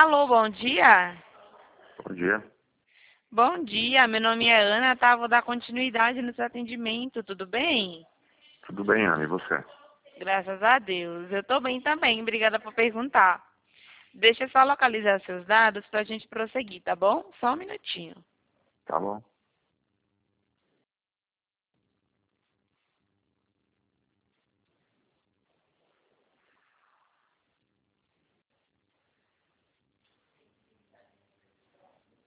Alô, bom dia. Bom dia. Bom dia, meu nome é Ana, tá? Vou dar continuidade no seu atendimento, tudo bem? Tudo bem, Ana? E você? Graças a Deus. Eu tô bem também, obrigada por perguntar. Deixa eu só localizar seus dados pra gente prosseguir, tá bom? Só um minutinho. Tá bom.